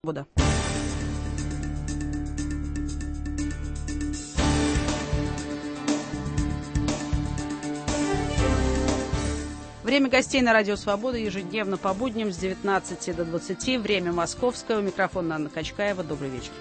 «Свобода». Время гостей на Радио Свобода ежедневно по будням с 19 до 20. Время московское. У микрофона Анна Качкаева. Добрый вечер.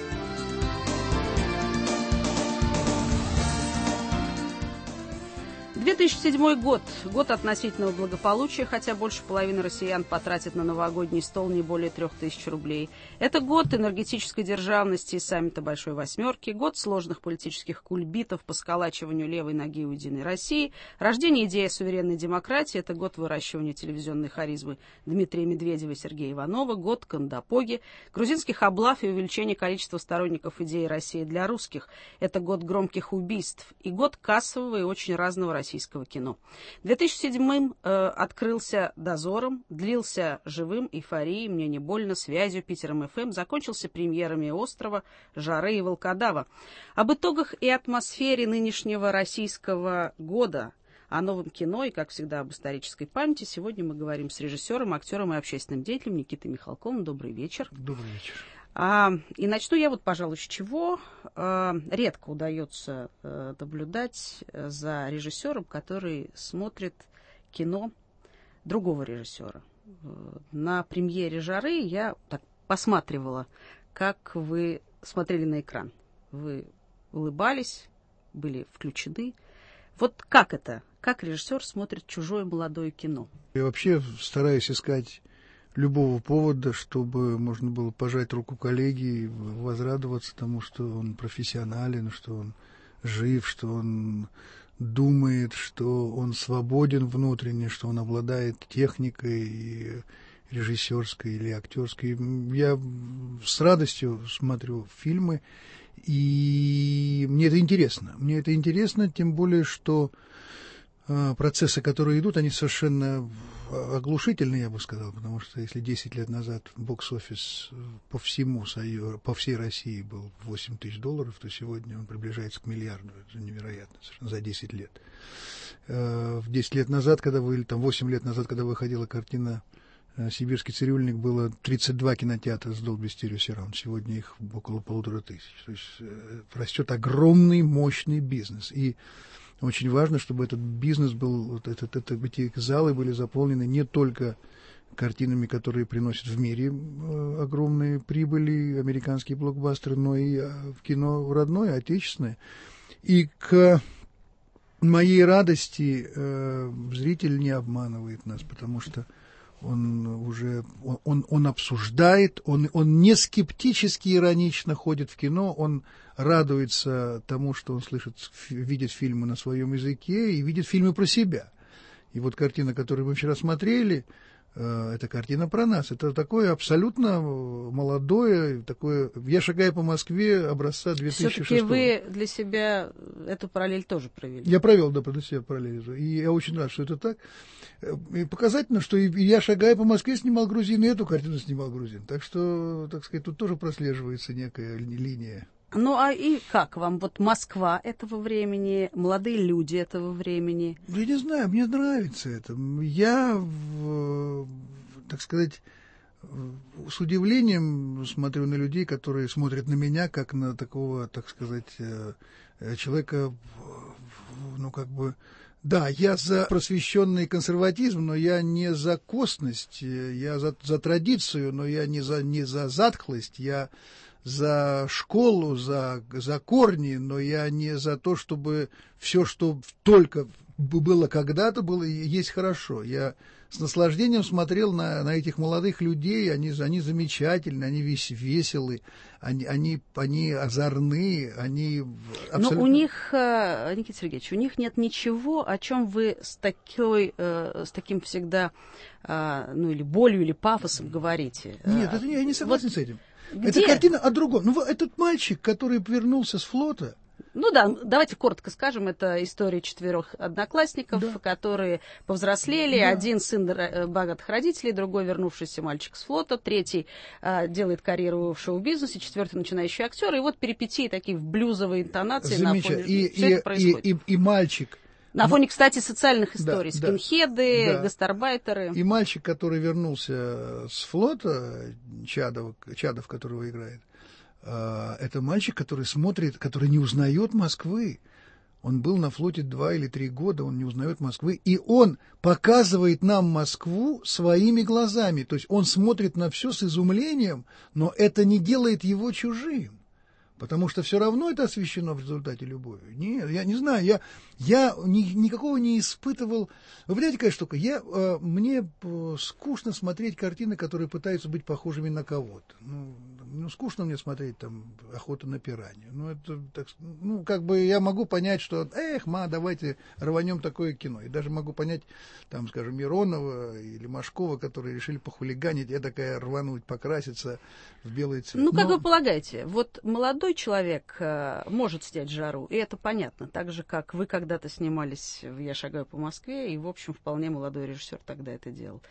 2007 год. Год относительного благополучия, хотя больше половины россиян потратит на новогодний стол не более 3000 рублей. Это год энергетической державности и саммита Большой Восьмерки, год сложных политических кульбитов по сколачиванию левой ноги у Единой России, рождение идеи суверенной демократии, это год выращивания телевизионной харизмы Дмитрия Медведева и Сергея Иванова, год Кандапоги, грузинских облав и увеличения количества сторонников идеи России для русских. Это год громких убийств и год кассового и очень разного российского кино. 2007 открылся «Дозором», длился живым, эйфорией, мне не больно, связью, Питером ФМ, закончился премьерами «Острова», «Жары» и «Волкодава». Об итогах и атмосфере нынешнего российского года, о новом кино и, как всегда, об исторической памяти сегодня мы говорим с режиссером, актером и общественным деятелем Никитой Михалковым. Добрый вечер. Добрый вечер. И начну я пожалуй, с чего. Редко удается наблюдать за режиссером, который смотрит кино другого режиссера. На премьере «Жары» я так посматривала, как вы смотрели на экран. Вы улыбались, были включены. Вот как это? Как режиссер смотрит чужое молодое кино? Я вообще стараюсь искать любого повода, чтобы можно было пожать руку коллеге и возрадоваться тому, что он профессионален, что он жив, что он думает, что он свободен внутренне, что он обладает техникой и режиссерской или актерской. Я с радостью смотрю фильмы, и мне это интересно. Мне это интересно, тем более, что процессы, которые идут, они совершенно оглушительные, я бы сказал, потому что если 10 лет назад бокс-офис по всей России был $8 тысяч, то сегодня он приближается к миллиарду. Это невероятно, совершенно за 10 лет. В 10 лет назад, 8 лет назад, когда выходила картина «Сибирский цирюльник», было 32 кинотеатра с Dolby Stereo Surround. Сегодня их около 1500. То есть растет огромный, мощный бизнес. И очень важно, чтобы этот бизнес был, эти залы были заполнены не только картинами, которые приносят в мире огромные прибыли, американские блокбастеры, но и в кино родное, отечественное. И к моей радости зритель не обманывает нас, потому что он обсуждает, он не скептически иронично ходит в кино, он радуется тому, что он видит фильмы на своем языке и видит фильмы про себя. И вот картина, которую мы вчера смотрели, это картина про нас. Это такое абсолютно молодое, такое «Я шагаю по Москве» образца 2006. Все-таки вы для себя эту параллель тоже провели? Я провел, да, для себя параллель. И я очень рад, что это так. И показательно, что и «Я шагаю по Москве» снимал грузин, и эту картину снимал грузин. Так что, так сказать, тут тоже прослеживается некая линия. Ну, и как вам Москва этого времени, молодые люди этого времени? Я не знаю, мне нравится это. Я, так сказать, с удивлением смотрю на людей, которые смотрят на меня, как на такого, так сказать, человека, да, я за просвещенный консерватизм, но я не за косность, я за традицию, но я не за затхлость, я за школу, за корни, но я не за то, чтобы все, что только было когда-то, было есть хорошо. Я с наслаждением смотрел на этих молодых людей, они замечательны, они веселы, они озорны, они абсолютно... Но у них, Никита Сергеевич, у них нет ничего, о чем вы с таким всегда, или болью, или пафосом говорите. Нет, я не согласен с этим. Где? Это картина о другом. Этот мальчик, который вернулся с флота... Давайте коротко скажем, это история 4 одноклассников, да, которые повзрослели. Да. Один сын богатых родителей, другой вернувшийся мальчик с флота, третий делает карьеру в шоу-бизнесе, 4-й начинающий актер. И перипетии такие в блюзовой интонации на фоне. И мальчик На фоне, кстати, социальных историй. Да, Скинхеды, да. гастарбайтеры. И мальчик, который вернулся с флота, Чадов, которого играет, это мальчик, который смотрит, который не узнает Москвы. Он был на флоте 2 или 3 года, он не узнает Москвы. И он показывает нам Москву своими глазами. То есть он смотрит на все с изумлением, но это не делает его чужим. Потому что все равно это освещено в результате любовью. Нет, я не знаю, я никакого не испытывал. Вы понимаете, какая штука? Мне скучно смотреть картины, которые пытаются быть похожими на кого-то. Ну, скучно мне смотреть там «Охота на пиранью». Ну, это так, ну, как бы я могу понять, что давайте рванем такое кино. И даже могу понять, там, скажем, Миронова или Машкова, которые решили похулиганить, я такая рвануть, покраситься в белый цвет. Ну, как вы полагаете, вот молодой человек может снять жару, и это понятно, так же, как вы когда-то снимались в «Я шагаю по Москве», и, в общем, вполне молодой режиссер тогда это делал.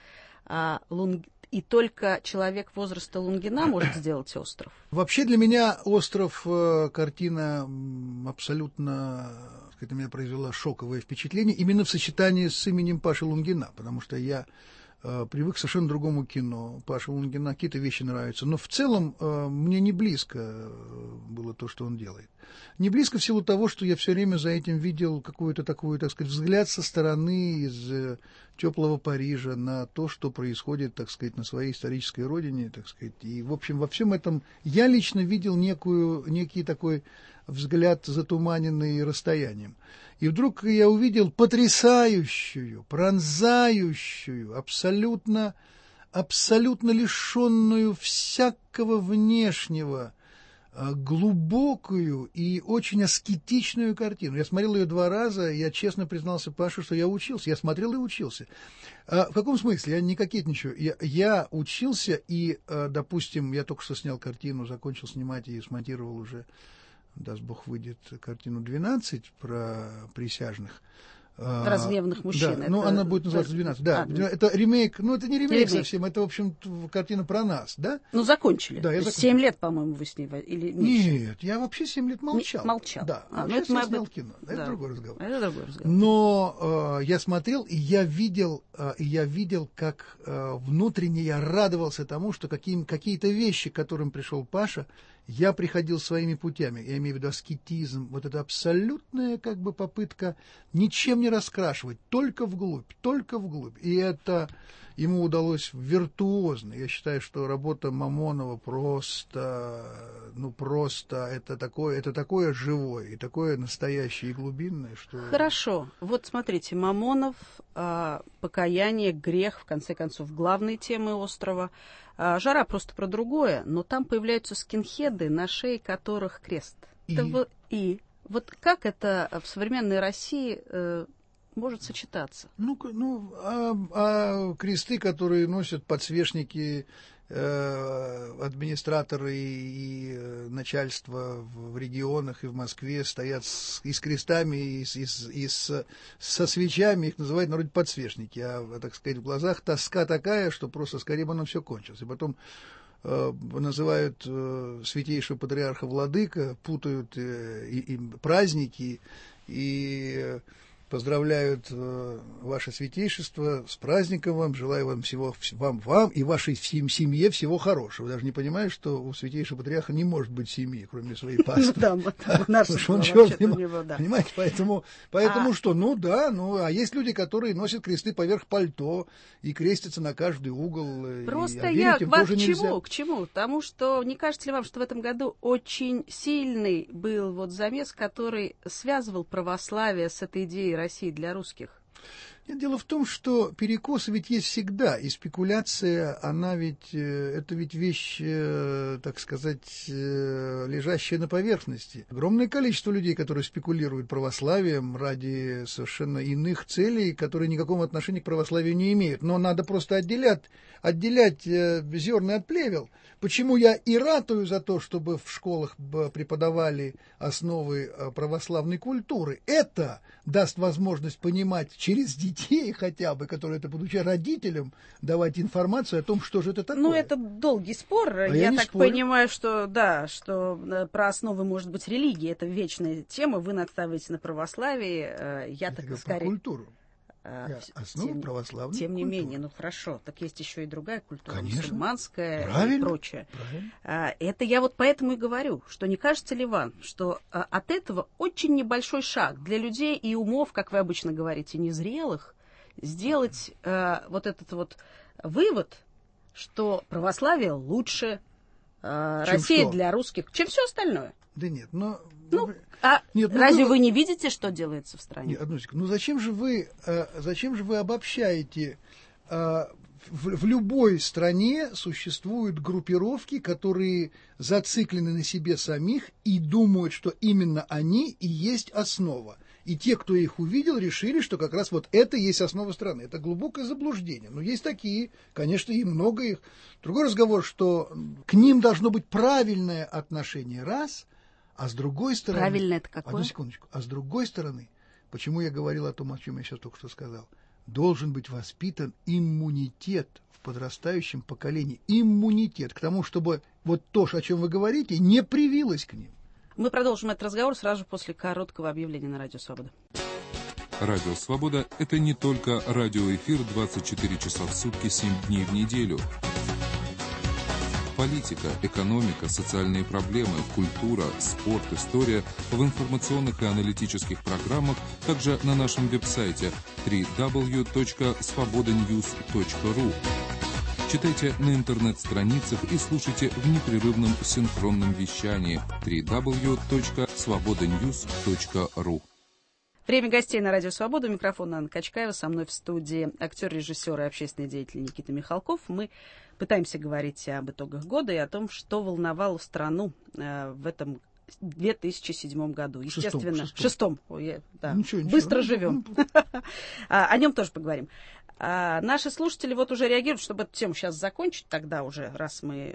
И только человек возраста Лунгина может сделать «Остров». Вообще для меня «Остров» картина абсолютно, на меня произвела шоковое впечатление именно в сочетании с именем Паши Лунгина, потому что я привык к совершенно другому кино. Паша Лунгина какие-то вещи нравятся, но в целом мне не близко было то, что он делает. Не близко в силу того, что я все время за этим видел какой-то такой, так сказать, взгляд со стороны из теплого Парижа на то, что происходит, так сказать, на своей исторической родине, так сказать. И, в общем, во всем этом я лично видел некий такой взгляд, затуманенный расстоянием. И вдруг я увидел потрясающую, пронзающую, абсолютно лишенную всякого внешнего, глубокую и очень аскетичную картину. Я смотрел ее 2 раза, я честно признался Паше, что я учился. Я смотрел и учился. В каком смысле? Я не кокетничаю. Я учился и, допустим, я только что снял картину, закончил снимать и смонтировал уже, даст Бог, выйдет картину 12 про присяжных. Разгневанных мужчин. Да, ну она будет называться 12. Да, это ремейк, ну это не ремейк совсем, это, в общем, картина про нас, да? Ну, закончили. Да, 7 лет, по-моему, вы с ней или меньше? Нет, я вообще 7 лет молчал. Молчал. Да, сейчас я снял кино. Да. Это другой разговор. Это другой разговор. Но я смотрел, и я видел, как внутренне я радовался тому, что какие-то вещи, к которым пришел Паша, я приходил своими путями. Я имею в виду аскетизм, вот эта абсолютная как бы попытка ничем не раскрашивать, только вглубь. И это ему удалось виртуозно. Я считаю, что работа Мамонова просто это такое живое и такое настоящее и глубинное, что... Хорошо. Вот смотрите, Мамонов, покаяние, грех, в конце концов, главные темы «Острова». «Жара» просто про другое, но там появляются скинхеды, на шее которых крест. Вот как это в современной России может сочетаться? Кресты, которые носят подсвечники, администраторы и начальство в регионах и в Москве стоят и с крестами, со свечами, их называют народе подсвечники, так сказать, в глазах тоска такая, что просто скорее бы оно все кончилось. И потом называют святейшего патриарха владыка, путают и праздники, и поздравляют ваше святейшество с праздником вам, желаю вам всего, вам и вашей семье всего хорошего. Вы даже не понимаете, что у святейшего патриарха не может быть семьи, кроме своей паствы. Понимаете, поэтому что? А есть люди, которые носят кресты поверх пальто и крестятся на каждый угол. Просто я к чему? Потому что, не кажется ли вам, что в этом году очень сильный был вот замес, который связывал православие с этой идеей России для русских? Нет, дело в том, что перекосы ведь есть всегда, и спекуляция, это ведь вещь, так сказать, лежащая на поверхности. Огромное количество людей, которые спекулируют православием ради совершенно иных целей, которые никакого отношения к православию не имеют. Но надо просто отделять зерна от плевел. Почему я и ратую за то, чтобы в школах преподавали основы православной культуры? Это даст возможность понимать через детей детей хотя бы, которые это получают, родителям давать информацию о том, что же это такое. Ну, это долгий спор. Я так спорю. Понимаю, что да, что про основы может быть религии. Это вечная тема. Вы настаиваете на православии. Я так скорее... Про культуру. Основа православной Тем не культуры. менее, ну хорошо, так есть еще и другая культура, Конечно. мусульманская Правильно. и прочее. Правильно. Это я вот поэтому и говорю, что не кажется ли вам, что от этого очень небольшой шаг для людей и умов, как вы обычно говорите, незрелых, сделать вот этот вот вывод, что православие лучше, Россия что? для русских, чем все остальное. Да нет, но... Нет, разве вы не видите, что делается в стране? Нет, одну секунду. Ну зачем же вы обобщаете? В любой стране существуют группировки, которые зациклены на себе самих и думают, что именно они и есть основа. И те, кто их увидел, решили, что как раз вот это и есть основа страны. Это глубокое заблуждение. Но есть такие, конечно, и много их. Другой разговор, что к ним должно быть правильное отношение, раз, а с другой стороны... Правильно это какое? Одну секундочку. А с другой стороны, почему я говорил о том, о чем я сейчас только что сказал, должен быть воспитан иммунитет в подрастающем поколении. Иммунитет к тому, чтобы вот то, о чем вы говорите, не привилось к ним. Мы продолжим этот разговор сразу после короткого объявления на Радио Свобода. Радио Свобода – это не только радиоэфир 24 часа в сутки, 7 дней в неделю. Политика, экономика, социальные проблемы, культура, спорт, история в информационных и аналитических программах, также на нашем веб-сайте www.svobodanews.ru. Читайте на интернет-страницах и слушайте в непрерывном синхронном вещании www.svobodanews.ru. Время гостей на Радио Свобода. Микрофон Анна Качкаева. Со мной в студии актер, режиссер и общественный деятель Никита Михалков. Мы пытаемся говорить об итогах года и о том, что волновало страну в этом 2007 году. Естественно, шестом. Быстро живем. О нем тоже поговорим. Наши слушатели вот уже реагируют, чтобы эту тему сейчас закончить, тогда уже, раз мы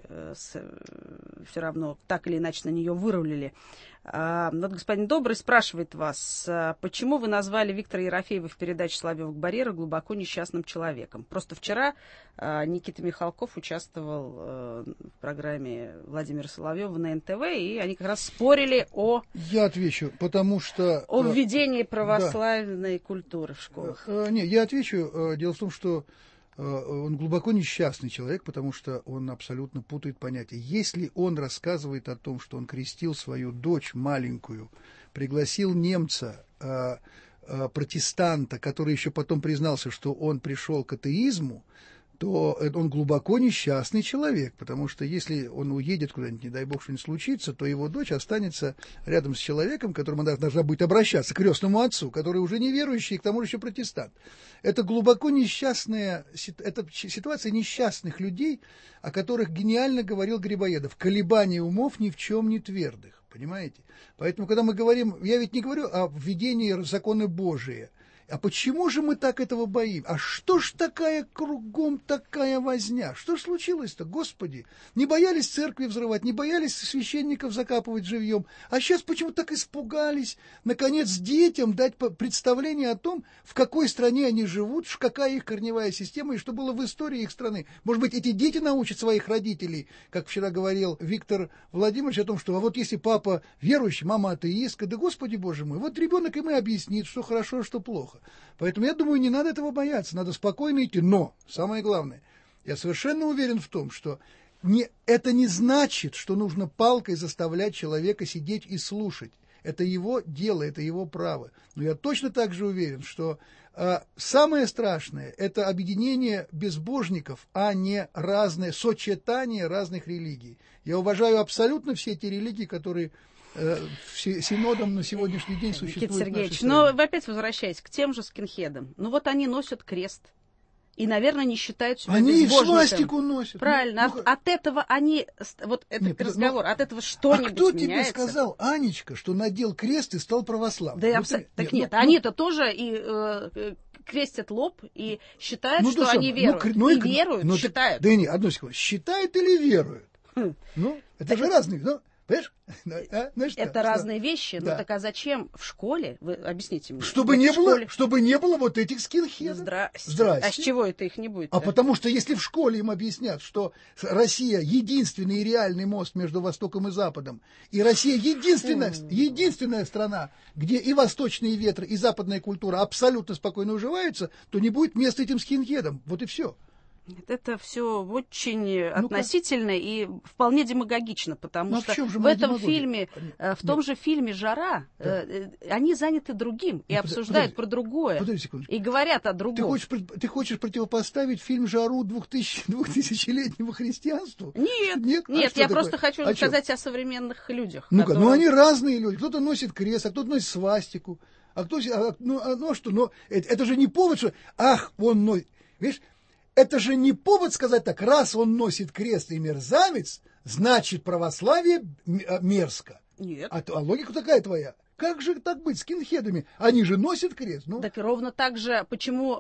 все равно так или иначе на нее вырулили. Вот господин Добрый спрашивает вас, почему вы назвали Виктора Ерофеева в передаче «Соловьев-Барьера» глубоко несчастным человеком? Просто вчера Никита Михалков участвовал в программе Владимира Соловьева на НТВ, и они как раз спорили Я отвечу, потому что... о введении православной культуры в школах. Нет, я отвечу. Дело в том, что он глубоко несчастный человек, потому что он абсолютно путает понятия. Если он рассказывает о том, что он крестил свою дочь маленькую, пригласил немца, протестанта, который еще потом признался, что он пришел к атеизму, то он глубоко несчастный человек, потому что если он уедет куда-нибудь, не дай бог, что-нибудь случится, то его дочь останется рядом с человеком, к которому она должна будет обращаться, к крестному отцу, который уже не верующий и к тому же еще протестант. Это глубоко несчастная, это ситуация несчастных людей, о которых гениально говорил Грибоедов. Колебания умов ни в чем не твердых, понимаете? Поэтому, когда мы говорим, я ведь не говорю о введении закона Божия. А почему же мы так этого боимся? А что ж такая кругом такая возня? Что ж случилось-то, Господи? Не боялись церкви взрывать, не боялись священников закапывать живьем. А сейчас почему так испугались? Наконец, детям дать представление о том, в какой стране они живут, какая их корневая система и что было в истории их страны. Может быть, эти дети научат своих родителей, как вчера говорил Виктор Владимирович, о том, что а вот если папа верующий, мама атеистка, да Господи Боже мой, вот ребенок им и объяснит, что хорошо, что плохо. Поэтому я думаю, не надо этого бояться, надо спокойно идти. Но, самое главное, я совершенно уверен в том, что это не значит, что нужно палкой заставлять человека сидеть и слушать. Это его дело, это его право. Но я точно так же уверен, что самое страшное – это объединение безбожников, а не сочетание разных религий. Я уважаю абсолютно все те религии, которые... синодом на сегодняшний день существует. Никита Сергеевич, но вы опять возвращаясь к тем же скинхедам. Ну вот они носят крест. И, наверное, не считают себя безбожниками. Они и свастику носят. Правильно. От этого они... Вот этот разговор, от этого что-нибудь меняется. А кто меняется? тебе сказал, Анечка, что надел крест и стал православным? Да, нет, они-то тоже и крестят лоб и считают, что они веруют. Веруют, считают. Да нет, одну секунду. Считают или веруют? Ну, это же разные... Понимаешь? Это разные вещи. Да. Ну так а зачем в школе? Вы объясните мне. Чтобы не было вот этих скинхедов. Здрасте. А с чего это их не будет? А потому что если в школе им объяснят, что Россия единственный и реальный мост между Востоком и Западом, и Россия единственная страна, где и восточные ветры, и западная культура абсолютно спокойно уживаются, то не будет места этим скинхедам. Вот и все. Это все очень относительно и вполне демагогично, потому что в этом фильме, в том же фильме «Жара», они заняты другим и обсуждают про другое, и говорят о другом. Ты хочешь противопоставить фильм «Жару» 2000-летнему христианству? Нет, я просто хочу рассказать о современных людях. Ну, они разные люди. Кто-то носит крест, а кто-то носит свастику. Это же не повод, что он носит. Видишь? Это же не повод сказать так, раз он носит крест и мерзавец, значит православие мерзко. Нет. А логика такая твоя. Как же так быть с скинхедами? Они же носят крест. Так ровно так же, почему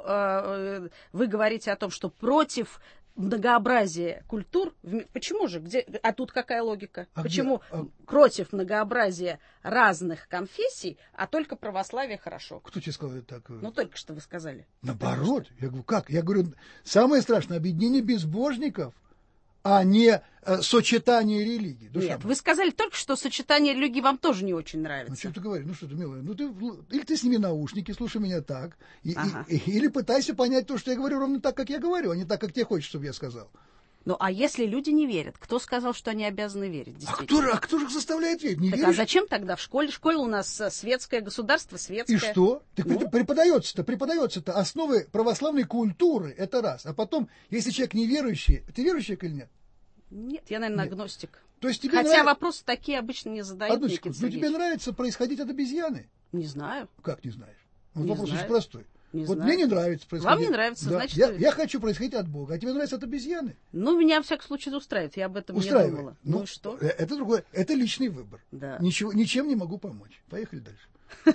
вы говорите о том, что против многообразия культур, почему же? А тут какая логика? Почему против многообразия разных конфессий, а только православие хорошо? Кто тебе сказал это так? Ну, только что вы сказали. Наоборот. Я говорю, как? Я говорю, самое страшное объединение безбожников, а не сочетание религий. Нет, вы сказали только что сочетание религий вам тоже не очень нравится. Ну, что ты говоришь? Ну, что ты, милая? Или ты сними наушники, слушай меня так, или пытайся понять то, что я говорю, ровно так, как я говорю, а не так, как тебе хочется, чтобы я сказал. Ну, а если люди не верят? Кто сказал, что они обязаны верить? А кто же их заставляет верить? Не так веришь? А зачем тогда в школе? Школа у нас светское, государство светское. И что? Так преподается-то основы православной культуры, это раз. А потом, если человек неверующий, ты верующий или нет? Нет, я, наверное, агностик. То есть тебе Хотя вопросы такие обычно не задают. Ну, тебе нравится происходить от обезьяны? Не знаю. Как не знаешь? Не вопрос знаю. очень простой. Не вот знаю. мне не нравится происходить. Вам не нравится, да. значит... Я хочу происходить от Бога, а тебе нравится от обезьяны? Ну, меня, во всяком случае, устраивает. Я об этом не думала. Ну и что? Это другое. Это личный выбор. Да. Ничем не могу помочь. Поехали дальше.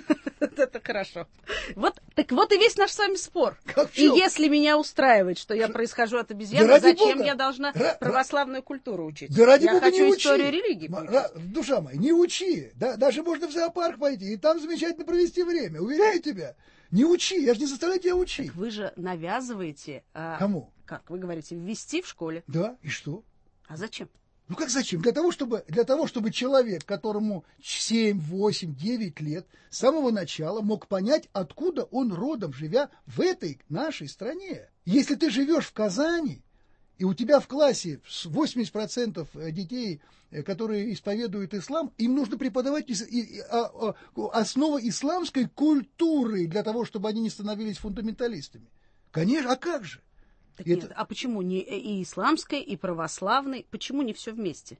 Это хорошо. Вот и весь наш с вами спор. И если меня устраивает, что я происхожу от обезьяны, зачем я должна православную культуру учить? Да ради Бога, хочу не учи. Историю религии поучить. Душа моя, не учи. Даже можно в зоопарк пойти и там замечательно провести время. Уверяю тебя. Не учи, я же не заставляю тебя учить. Так вы же навязываете... Кому? Как вы говорите, ввести в школе. Да, и что? А зачем? Ну как зачем? Для того, чтобы человек, которому 7, 8, 9 лет, с самого начала мог понять, откуда он родом, живя в этой нашей стране. Если ты живешь в Казани, и у тебя в классе 80% детей, которые исповедуют ислам, им нужно преподавать основы исламской культуры для того, чтобы они не становились фундаменталистами. Конечно, а как же? Нет, а почему не и исламской, и православной? Почему не все вместе?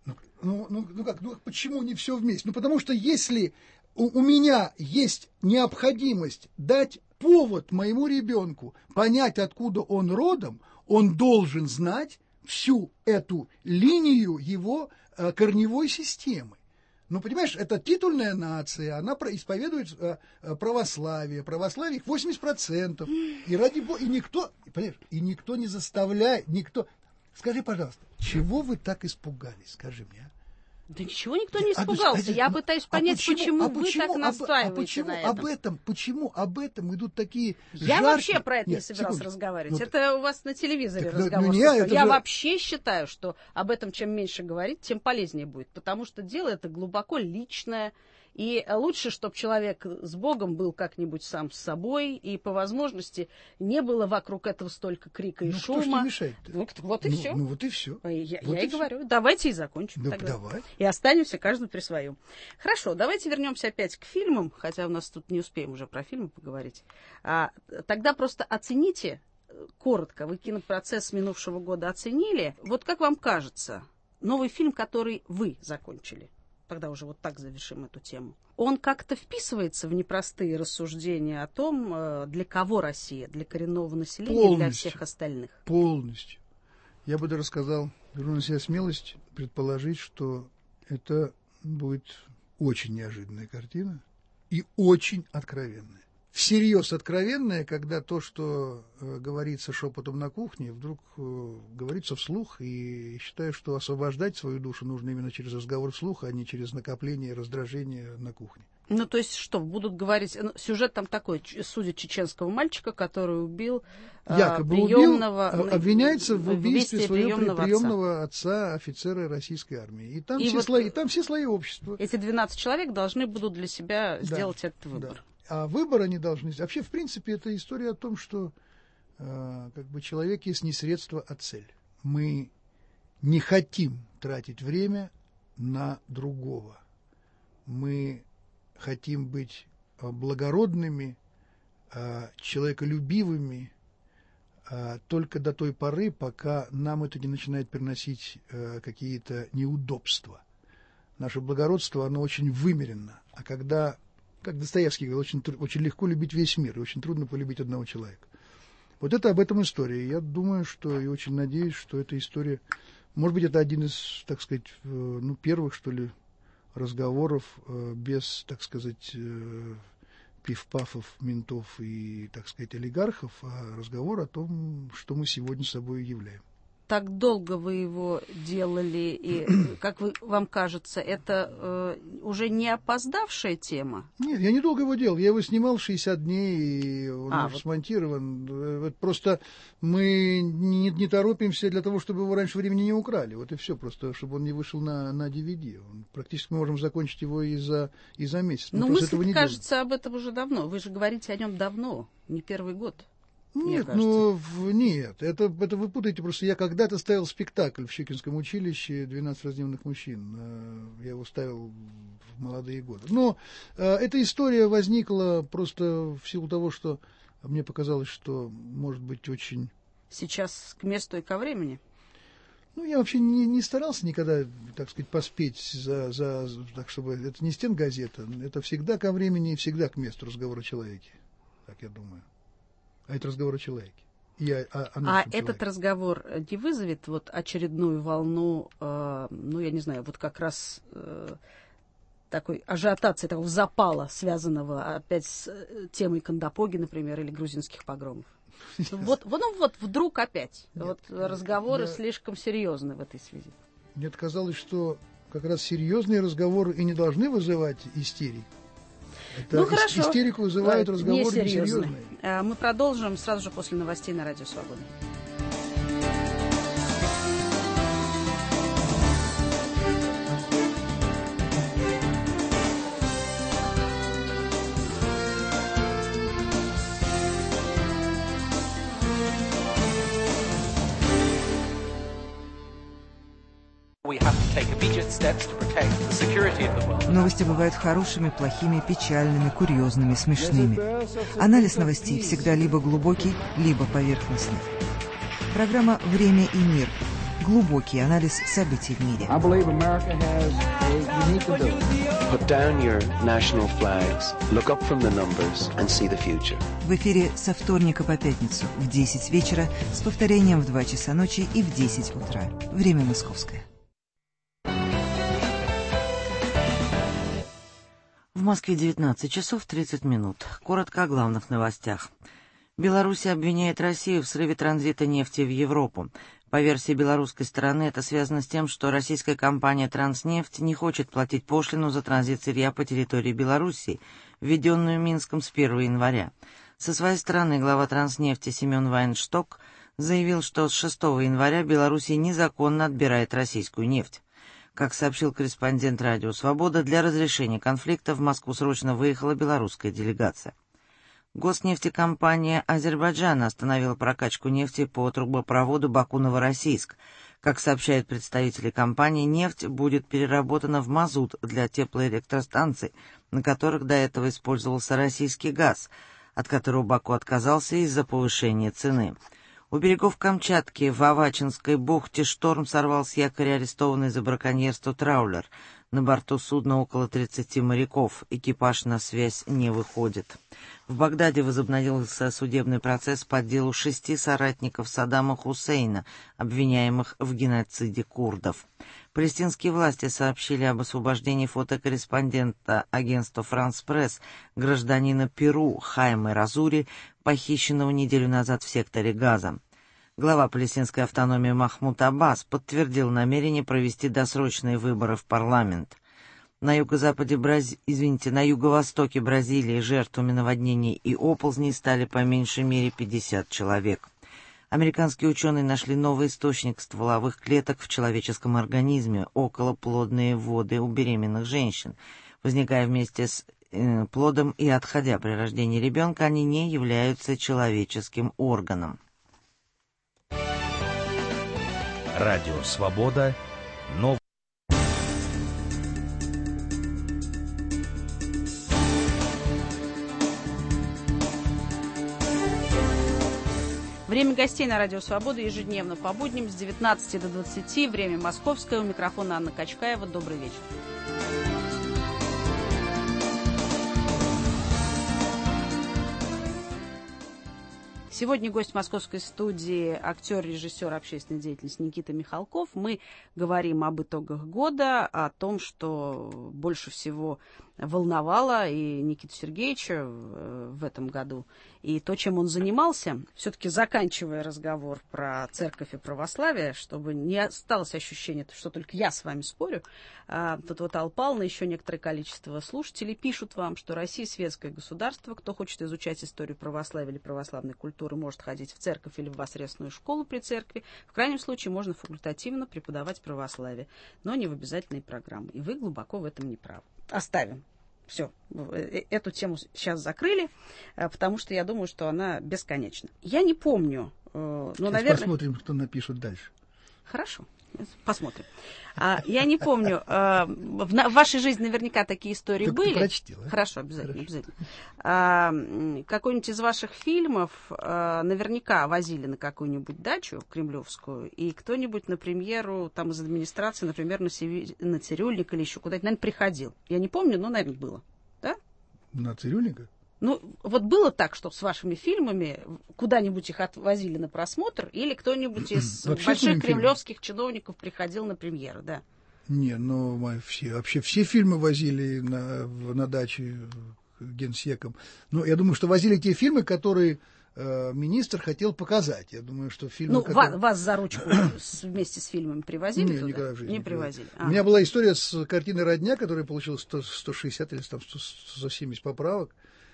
Почему не все вместе? Ну, потому что если у меня есть необходимость дать повод моему ребенку понять, откуда он родом, он должен знать всю эту линию его корневой системы. Ну, понимаешь, это титульная нация, она исповедует православие. Православие их 80%. И ради Бога, никто не заставляет, Скажи, пожалуйста, чего вы так испугались, скажи мне, Да ничего никто не испугался. Я пытаюсь понять, почему вы так настаиваете на этом. Почему об этом идут такие Я вообще про это не собиралась разговаривать. Это у вас на телевизоре разговор. Я вообще считаю, что об этом чем меньше говорить, тем полезнее будет. Потому что дело это глубоко личное. И лучше, чтобы человек с Богом был как-нибудь сам с собой, и по возможности не было вокруг этого столько крика и шума. Что ж мешает-то? Вот и все. Вот и все. Я и говорю, давайте и закончим. Да, давай. И останемся каждый при своем. Хорошо, давайте вернемся опять к фильмам, хотя у нас тут не успеем уже про фильмы поговорить. Тогда просто оцените коротко, вы кинопроцесс минувшего года оценили. Вот как вам кажется, новый фильм, который вы закончили, тогда уже вот так завершим эту тему, он как-то вписывается в непростые рассуждения о том, для кого Россия, для коренного населения, полностью, для всех остальных? Полностью. Я бы даже сказал, беру на себя смелость предположить, что это будет очень неожиданная картина и очень откровенная. всерьез откровенное, когда то, что говорится шепотом на кухне, вдруг говорится вслух, и считаю, что освобождать свою душу нужно именно через разговор вслух, а не через накопление раздражения на кухне. Ну, то есть что, будут говорить... сюжет там такой, судят чеченского мальчика, который убил приемного... обвиняется в убийстве своего приемного отца, офицера российской армии. И там, там все слои общества. Эти 12 человек должны будут для себя сделать этот выбор. Да. А выбор они должны... Вообще, в принципе, это история о том, что человек есть не средство, а цель. Мы не хотим тратить время на другого. Мы хотим быть благородными, человеколюбивыми только до той поры, пока нам это не начинает приносить какие-то неудобства. Наше благородство, оно очень вымеренно. А когда, как Достоевский говорил, очень легко любить весь мир, и очень трудно полюбить одного человека. Вот это об этом история. Я думаю, что и очень надеюсь, что эта история, может быть, это один из, так сказать, первых, что ли, разговоров без, так сказать, пиф-пафов, ментов и, так сказать, олигархов, а разговор о том, что мы сегодня собой являем. Так долго вы его делали, и, как вам кажется, это уже не опоздавшая тема? Нет, я недолго его делал. Я его снимал 60 дней, и он уже смонтирован. Просто мы не торопимся для того, чтобы его раньше времени не украли. Вот и все, просто чтобы он не вышел на DVD. Практически мы можем закончить его и за месяц. Но мысль, кажется, об этом уже давно. Вы же говорите о нем давно, не первый год. Нет, нет, это вы путаете, просто я когда-то ставил спектакль в Щукинском училище «12 раздневных мужчин». Я его ставил в молодые годы. Но эта история возникла просто в силу того, что мне показалось, что может быть очень... Сейчас к месту и ко времени? Я вообще не старался никогда, так сказать, поспеть так, чтобы... Это не стенгазета, это всегда ко времени и всегда к месту разговора о человеке, так я думаю. А это разговор о человеке. Этот разговор не вызовет очередную волну, я не знаю, как раз такой ажиотации, такого запала, связанного опять с темой Кандапоги, например, или грузинских погромов? Вдруг опять. Разговоры слишком серьезны в этой связи. Мне казалось, что как раз серьезные разговоры и не должны вызывать истерии. Хорошо. Истерику вызывают разговоры несерьезные. Мы продолжим сразу же после новостей на Радио Свобода. Новости бывают хорошими, плохими, печальными, курьезными, смешными. Анализ новостей всегда либо глубокий, либо поверхностный. Программа «Время и мир». Глубокий анализ событий в мире. В эфире со вторника по пятницу в 10 вечера с повторением в 2 часа ночи и в 10 утра. Время московское. В Москве 19 часов 30 минут. Коротко о главных новостях. Беларусь обвиняет Россию в срыве транзита нефти в Европу. По версии белорусской стороны, это связано с тем, что российская компания «Транснефть» не хочет платить пошлину за транзит сырья по территории Белоруссии, введенную Минском с 1 января. Со своей стороны глава «Транснефти» Семен Вайншток заявил, что с 6 января Белоруссия незаконно отбирает российскую нефть. Как сообщил корреспондент «Радио Свобода», для разрешения конфликта в Москву срочно выехала белорусская делегация. Госнефтекомпания Азербайджана остановила прокачку нефти по трубопроводу Баку-Новороссийск. Как сообщают представители компании, нефть будет переработана в мазут для теплоэлектростанций, на которых до этого использовался российский газ, от которого Баку отказался из-за повышения цены. У берегов Камчатки в Авачинской бухте шторм сорвал с якоря арестованный за браконьерство траулер. На борту судна около 30 моряков. Экипаж на связь не выходит. В Багдаде возобновился судебный процесс по делу 6 соратников Саддама Хусейна, обвиняемых в геноциде курдов. Палестинские власти сообщили об освобождении фотокорреспондента агентства «Франс Пресс», гражданина Перу Хайме Разури, похищенного неделю назад в секторе Газа. Глава палестинской автономии Махмуд Аббас подтвердил намерение провести досрочные выборы в парламент. На юго-востоке Бразилии жертвами наводнений и оползней стали по меньшей мере 50 человек. Американские ученые нашли новый источник стволовых клеток в человеческом организме – околоплодные воды у беременных женщин. Возникая вместе с плодом и отходя при рождении ребенка, они не являются человеческим органом. Радио «Свобода». Новый. Время гостей на Радио Свобода ежедневно по будням с 19 до 20. Время московское. У микрофона Анна Качкаева. Добрый вечер. Сегодня гость московской студии актер, режиссер общественной деятельности Никита Михалков. Мы говорим об итогах года, о том, что больше всего волновало и Никиту Сергеевича в этом году, и то, чем он занимался. Все-таки заканчивая разговор про церковь и православие, чтобы не осталось ощущения, что только я с вами спорю. Тут вот Алла Павловна, еще некоторое количество слушателей пишут вам, что Россия светское государство. Кто хочет изучать историю православия или православной культуры, может ходить в церковь или в воскресную школу при церкви. В крайнем случае можно факультативно преподавать православие, но не в обязательной программе. И вы глубоко в этом не правы. Оставим. Все, эту тему сейчас закрыли, потому что я думаю, что она бесконечна. Я не помню, но, наверное... Посмотрим, что напишут дальше. Хорошо, посмотрим. Я не помню, в вашей жизни наверняка такие истории только были. Ты прочтила. Хорошо, обязательно, обязательно. Какой-нибудь из ваших фильмов наверняка возили на какую-нибудь дачу кремлевскую, и кто-нибудь на премьеру там из администрации, например, на Цирюльник или еще куда-нибудь, наверное, приходил. Я не помню, но, наверное, было. Да? На Цирюльника? Ну, вот было так, что с вашими фильмами куда-нибудь их отвозили на просмотр, или кто-нибудь из больших кремлевских чиновников приходил на премьеры, да? Не, ну, вообще все фильмы возили на даче генсеком. Ну, я думаю, что возили те фильмы, которые министр хотел показать. Я думаю, что фильмы... Ну, вас за ручку вместе с фильмами привозили туда? Никогда в жизни не привозили. У меня была история с картиной «Родня», которая получила 160 или там 170 поправок.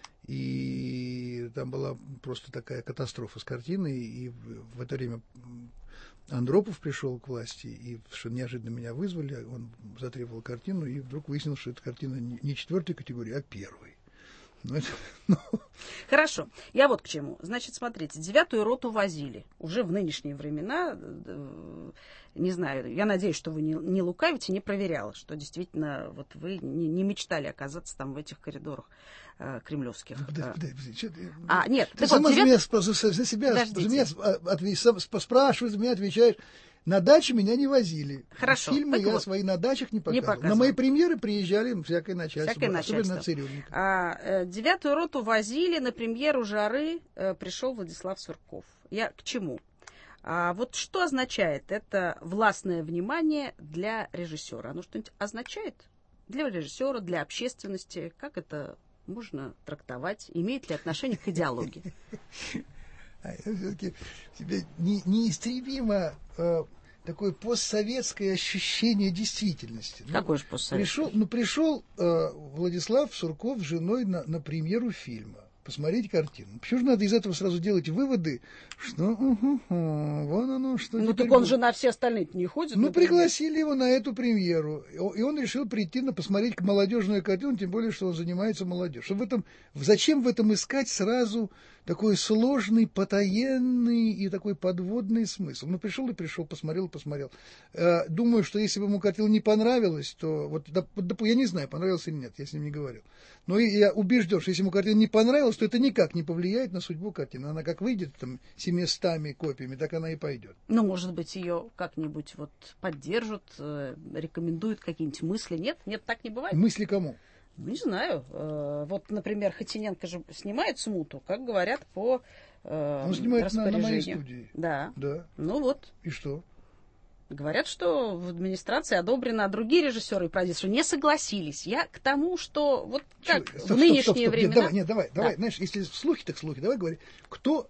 И там была просто такая катастрофа с картиной. И в это время Андропов пришел к власти, и что неожиданно меня вызвали, он затребовал картину, и вдруг выяснилось, что эта картина не 4-й категории, а 1-й. Хорошо, я вот к чему. Значит, смотрите, 9-ю роту возили уже в нынешние времена. Не знаю, я надеюсь, что вы не лукавите, не проверяла, что действительно вот вы не мечтали оказаться там в этих коридорах кремлевских. Нет, ты сама за меня спрашиваешь, за меня отвечаешь. На даче меня не возили. Хорошо. Фильмы я свои на дачах не показывал. На мои премьеры приезжали всякое начальство. Особенно на Цирюльника. 9-ю роту возили, на премьеру «Жары» пришел Владислав Сурков. Я к чему? Вот что означает это властное внимание для режиссера? Оно что-нибудь означает для режиссера, для общественности? Как это можно трактовать? Имеет ли отношение к идеологии? Все-таки у тебя неистребимо такое постсоветское ощущение действительности. Какое же постсоветское? Пришел Владислав Сурков с женой на премьеру фильма. Посмотреть картину. Почему же надо из этого сразу делать выводы, что вон оно, что... Ну, так он же на все остальные не ходит. Ну, пригласили его на эту премьеру, и он решил прийти посмотреть молодежную картину, тем более, что он занимается молодежью. Зачем в этом искать сразу такой сложный, потаенный и такой подводный смысл? Ну, пришел и пришел, посмотрел и посмотрел. Думаю, что если бы ему картина не понравилась, то... я не знаю, понравилась или нет, я с ним не говорил. Но я убежден, что если ему картина не понравилась, то это никак не повлияет на судьбу картины. Она как выйдет там 700 копиями, так она и пойдет. Ну, может быть, ее как-нибудь вот поддержат, рекомендуют какие-нибудь мысли. Нет? Нет, так не бывает? Мысли кому? Не знаю. Вот, например, Хотиненко же снимает «Смуту», как говорят, по он снимает на моей студии. Да. Да. Ну вот. И что? Говорят, что в администрации одобрено, а другие режиссеры и продюсеры не согласились. Я к тому, что вот как в нынешние времена... Давай, знаешь, если слухи, так слухи, давай говори. Кто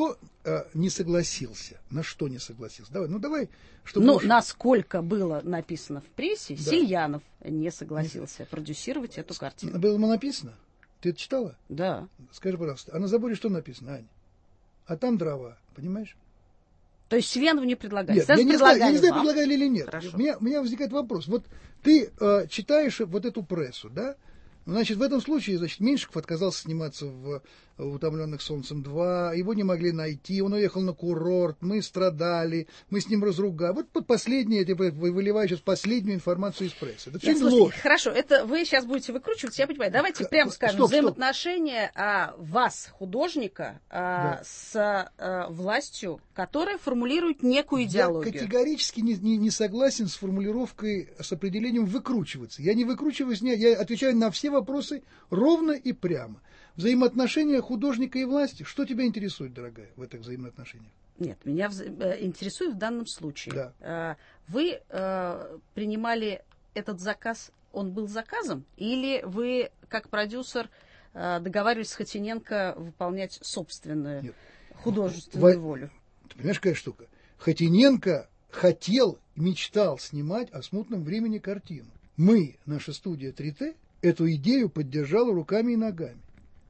не согласился? На что не согласился? Давай. Чтобы насколько было написано в прессе, да. Сильянов не согласился продюсировать эту картину. Было написано? Ты это читала? Да. Скажи, пожалуйста, а на заборе что написано, Аня? А там дрова, понимаешь? То есть Сильянову не предлагали? Нет, я не знаю, предлагали или нет. Хорошо. У меня возникает вопрос. Вот ты читаешь вот эту прессу, да? Значит, в этом случае, Меньшиков отказался сниматься в «Утомленных солнцем 2», его не могли найти, он уехал на курорт, мы страдали, мы с ним разругали. Вот последнее, я выливаю сейчас последнюю информацию из прессы. Это все ложь. Хорошо, это вы сейчас будете выкручивать, я понимаю. Давайте прямо скажем, взаимоотношения вас, художника, да. с властью, которая формулирует некую идеологию. Я категорически не согласен с формулировкой, с определением «выкручиваться». Я не выкручиваюсь, я отвечаю на все вопросы ровно и прямо. Взаимоотношения художника и власти. Что тебя интересует, дорогая, в этих взаимоотношениях? Нет, меня интересует в данном случае. Да. Вы принимали этот заказ, он был заказом? Или вы, как продюсер, договаривались с Хотиненко выполнять собственную художественную волю? Ты понимаешь, какая штука? Хотиненко хотел, мечтал снимать о смутном времени картину. Мы, наша студия 3T, эту идею поддержала руками и ногами.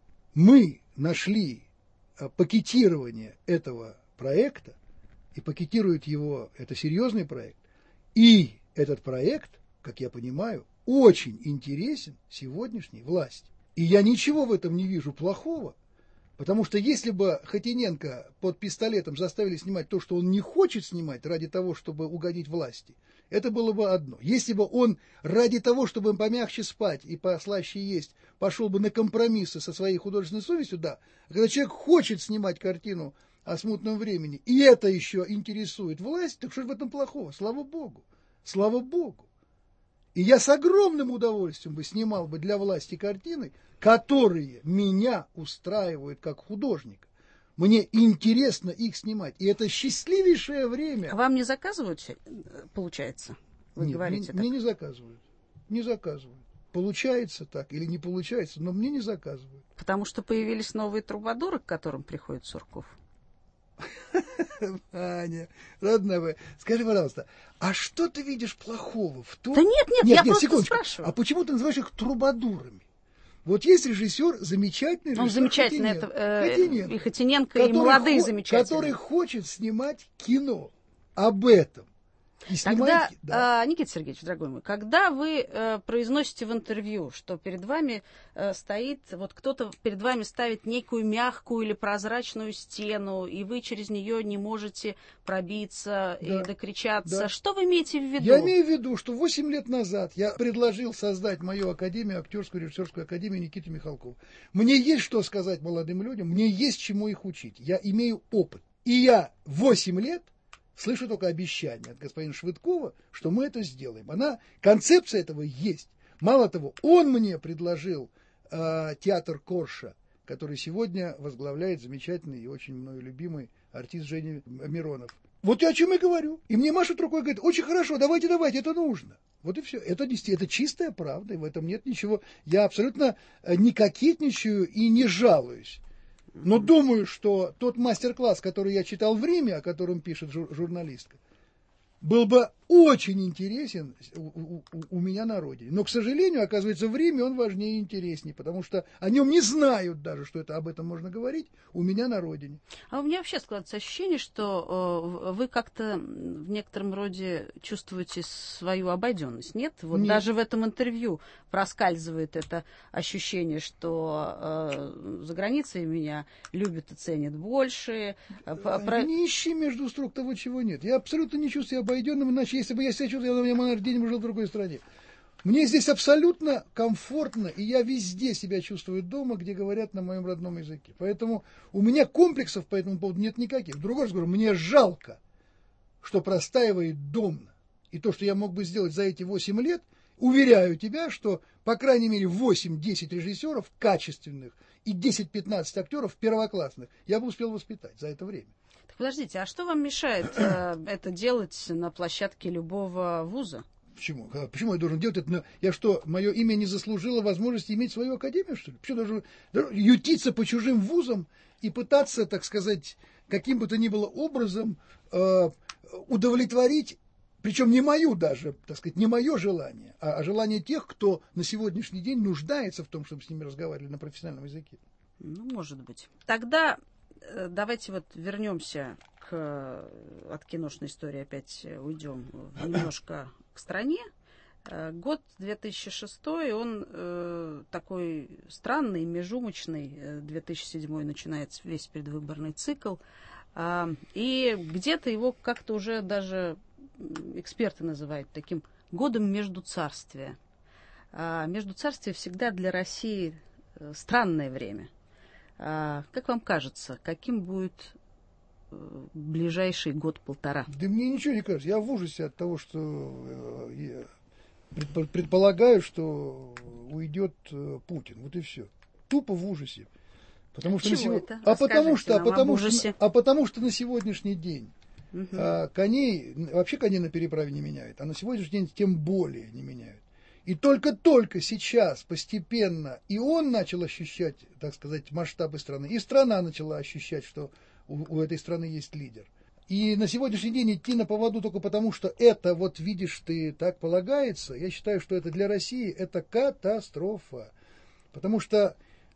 Мы нашли пакетирование этого проекта, и пакетирует его, это серьезный проект, и этот проект, как я понимаю, очень интересен сегодняшней власти. И я ничего в этом не вижу плохого, потому что если бы Хотиненко под пистолетом заставили снимать то, что он не хочет снимать ради того, чтобы угодить власти, это было бы одно. Если бы он ради того, чтобы помягче спать и послаще есть, пошел бы на компромиссы со своей художественной совестью, да. Когда человек хочет снимать картину о смутном времени, и это еще интересует власть, так что же в этом плохого? Слава Богу. Слава Богу. И я с огромным удовольствием бы снимал бы для власти картины, которые меня устраивают как художника. Мне интересно их снимать. И это счастливейшее время. А вам не заказывают, получается? Вы Нет, говорите мне не заказывают. Не заказывают. Получается так или не получается, но мне не заказывают. Потому что появились новые трубадуры, к которым приходит Сурков. Аня, родная моя, скажи, пожалуйста, а что ты видишь плохого в том... Да нет, я просто спрашиваю. А почему ты называешь их трубадурами? Вот есть режиссер, замечательный режиссер. Он замечательный, Хотиненко, и Хотиненко, и молодые замечательные. Который хочет снимать кино об этом. И тогда, Никита Сергеевич, дорогой мой, когда вы произносите в интервью, что перед вами стоит, вот кто-то перед вами ставит некую мягкую или прозрачную стену, и вы через нее не можете пробиться и докричаться, что вы имеете в виду? Я имею в виду, что 8 лет назад я предложил создать мою академию, актерскую режиссерскую академию Никиты Михалкова. Мне есть что сказать молодым людям, мне есть чему их учить. Я имею опыт. И я 8 лет слышу только обещание от господина Швыдкова, что мы это сделаем. Концепция этого есть. Мало того, он мне предложил театр Корша, который сегодня возглавляет замечательный и очень мною любимый артист Женя Миронов. Вот о чем я говорю. И мне машут рукой и говорят, очень хорошо, давайте, это нужно. Вот и все. Это чистая правда, и в этом нет ничего. Я абсолютно не кокетничаю и не жалуюсь. Но думаю, что тот мастер-класс, который я читал в Риме, о котором пишет журналистка, был бы очень интересен у меня на родине. Но, к сожалению, оказывается, в Риме он важнее и интереснее, потому что о нем не знают даже, что об этом можно говорить у меня на родине. А у меня вообще складывается ощущение, что вы как-то в некотором роде чувствуете свою обойденность, нет? Вот нет. Даже в этом интервью проскальзывает это ощущение, что за границей меня любят и ценят больше. Не ищи между строк того, чего нет. Я абсолютно не чувствую себя обойденным, иначе если бы я себя чувствовал, я бы на день жил в другой стране. Мне здесь абсолютно комфортно, и я везде себя чувствую дома, где говорят на моем родном языке. Поэтому у меня комплексов по этому поводу нет никаких. Другой раз говорю, мне жалко, что простаивает Домна. И то, что я мог бы сделать за эти 8 лет, уверяю тебя, что, по крайней мере, 8-10 режиссеров качественных и 10-15 актеров первоклассных я бы успел воспитать за это время. Так подождите, а что вам мешает это делать на площадке любого вуза? Почему? Почему я должен делать это? Я что, мое имя не заслужило возможности иметь свою академию, что ли? Почему должен ютиться по чужим вузам и пытаться, так сказать, каким бы то ни было образом удовлетворить, причем не мою даже, так сказать, не мое желание, а желание тех, кто на сегодняшний день нуждается в том, чтобы с ними разговаривали на профессиональном языке. Ну, может быть. Тогда давайте вот вернемся от киношной истории, опять уйдем немножко к стране. Год 2006, он такой странный, межумочный. 2007 начинается весь предвыборный цикл. И где-то его как-то уже даже эксперты называют таким годом междуцарствия. Междуцарствие всегда для России странное время. Как вам кажется, каким будет ближайший год-полтора? Да мне ничего не кажется. Я в ужасе от того, что я предполагаю, что уйдет Путин. Вот и все. Тупо в ужасе. Потому что чего это? потому что на сегодняшний день коней на переправе не меняют, а на сегодняшний день тем более не меняют. И только сейчас, постепенно, и он начал ощущать, так сказать, масштабы страны, и страна начала ощущать, что у этой страны есть лидер. И на сегодняшний день идти на поводу только потому, что это, вот видишь ты, так полагается, я считаю, что это для России это катастрофа. Потому что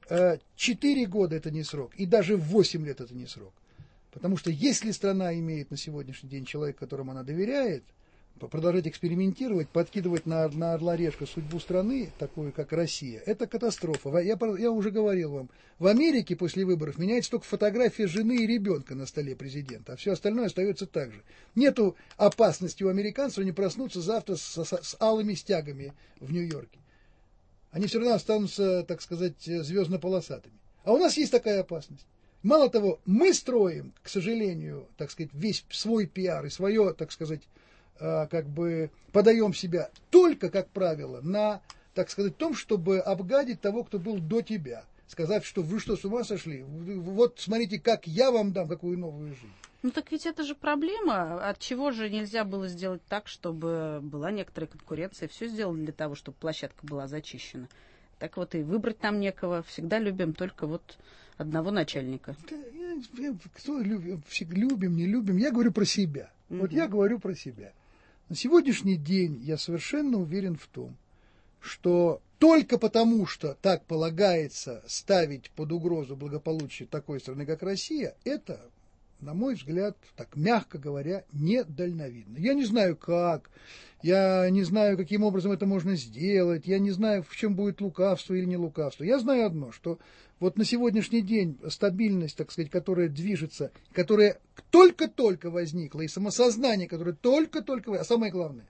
4 года это не срок, и даже 8 лет это не срок. Потому что если страна имеет на сегодняшний день человека, которому она доверяет, продолжать экспериментировать, подкидывать на орла-решка судьбу страны, такую как Россия, это катастрофа. Я уже говорил вам, в Америке после выборов меняется только фотография жены и ребенка на столе президента, а все остальное остается так же. Нету опасности у американцев не проснуться завтра с алыми стягами в Нью-Йорке. Они все равно останутся, так сказать, звездно-полосатыми. А у нас есть такая опасность. Мало того, мы строим, к сожалению, так сказать, весь свой пиар и свое, так сказать, как бы подаем себя только, как правило, на, так сказать, том, чтобы обгадить того, кто был до тебя. Сказав, что вы что, с ума сошли? Вот смотрите, как я вам дам какую новую жизнь. Ну так ведь это же проблема. От чего же нельзя было сделать так, чтобы была некоторая конкуренция? Все сделано для того, чтобы площадка была зачищена. Так вот и выбрать там некого. Всегда любим только вот одного начальника. Кто любим, не любим? Я говорю про себя. Вот я говорю про себя. На сегодняшний день я совершенно уверен в том, что только потому, что так полагается ставить под угрозу благополучие такой страны, как Россия, это, на мой взгляд, так мягко говоря, недальновидно. Я не знаю как, я не знаю, каким образом это можно сделать, я не знаю, в чем будет лукавство или не лукавство. Я знаю одно, что вот на сегодняшний день стабильность, так сказать, которая движется, которая только-только возникла, и самосознание, которое только-только, а самое главное,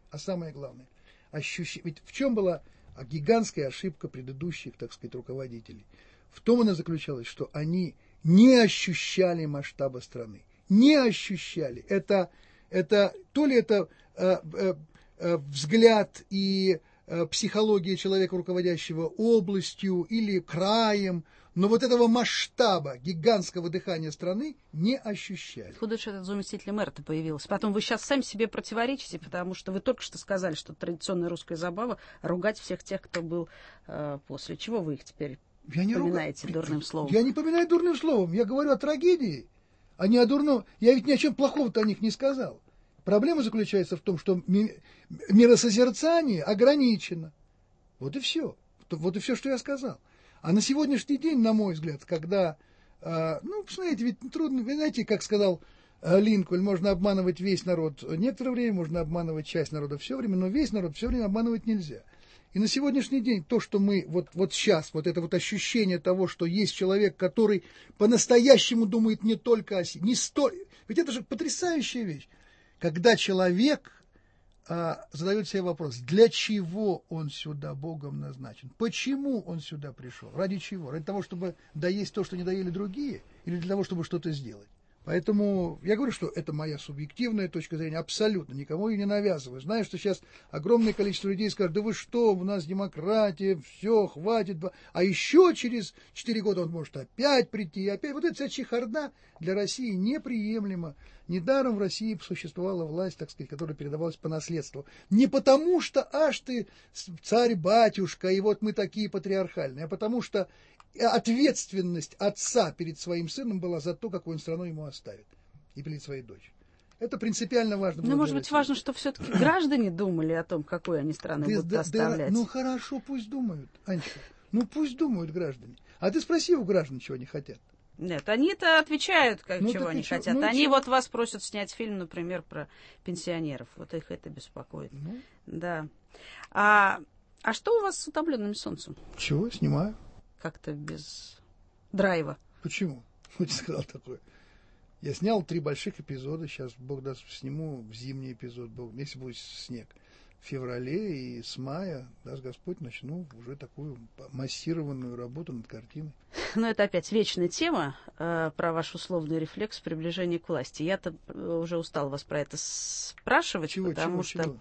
ведь в чем была гигантская ошибка предыдущих, так сказать, руководителей? В том она заключалась, что они не ощущали масштаба страны. Не ощущали. Это то ли это взгляд и психология человека, руководящего областью или краем, но вот этого масштаба гигантского дыхания страны не ощущали. Откуда же этот заместитель мэра-то появился? Потом вы сейчас сами себе противоречите, потому что вы только что сказали, что традиционная русская забава ругать всех тех, кто был после. Чего вы их теперь поминаете дурным словом? Я не поминаю дурным словом. Я говорю о трагедии, а не о дурном. Я ведь ни о чем плохого-то о них не сказал. Проблема заключается в том, что миросозерцание ограничено. Вот и все. Вот и все, что я сказал. А на сегодняшний день, на мой взгляд, когда, посмотрите, ведь трудно, вы знаете, как сказал Линкольн, можно обманывать весь народ некоторое время, можно обманывать часть народа все время, но весь народ все время обманывать нельзя. И на сегодняшний день то, что мы вот сейчас, вот это вот ощущение того, что есть человек, который по-настоящему думает не только о себе, ведь это же потрясающая вещь, когда человек задает себе вопрос, для чего он сюда Богом назначен? Почему он сюда пришел? Ради чего? Ради того, чтобы доесть то, что не доели другие? Или для того, чтобы что-то сделать? Поэтому я говорю, что это моя субъективная точка зрения, абсолютно, никому ее не навязываю. Знаю, что сейчас огромное количество людей скажут, да вы что, у нас демократия, все, хватит. А еще через 4 года он может опять прийти, и опять. Вот эта вся чехарда для России неприемлема. Недаром в России существовала власть, так сказать, которая передавалась по наследству. Не потому что, аж ты царь-батюшка, и вот мы такие патриархальные, а потому что ответственность отца перед своим сыном была за то, какую он страну ему оставит, и перед своей дочерью. Это принципиально важно. Ну, может быть, важно, что все-таки граждане думали о том, какую они страну будут оставлять. Ну, хорошо, пусть думают, Анечка. Ну, пусть думают граждане. А ты спроси у граждан, чего они хотят. Нет, они-то отвечают, чего они хотят. Они вот вас просят снять фильм, например, про пенсионеров. Вот их это беспокоит. Да. А что у вас с «Утомленными солнцем»? Чего? Снимаю. Как-то без драйва. Почему? Вот я сказал такое. Я снял 3 больших эпизода. Сейчас, Бог даст, сниму зимний эпизод. Если будет снег. В феврале и с мая, даст Господь, начну уже такую массированную работу над картиной. Ну, это опять вечная тема про ваш условный рефлекс приближения к власти. Я-то уже устал вас про это спрашивать, потому что